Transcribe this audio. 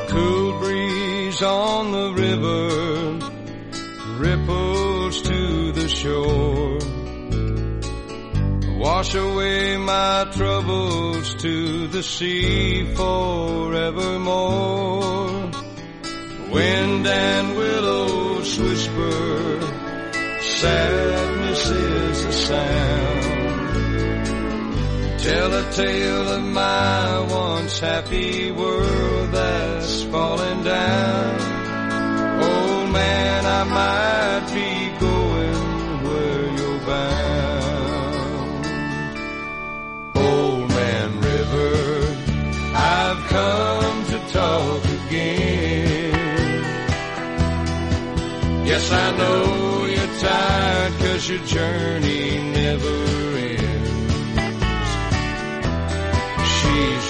Cool breeze on the river, ripples to the shore, wash away my troubles to the sea forevermore. Wind and willows whisper, sadness is the sound. Tell a tale of my once happy world that's falling down. Old man, I might be going where you're bound. Old man River, I've come to talk again. Yes, I know you're tired 'cause your journey never ends. She's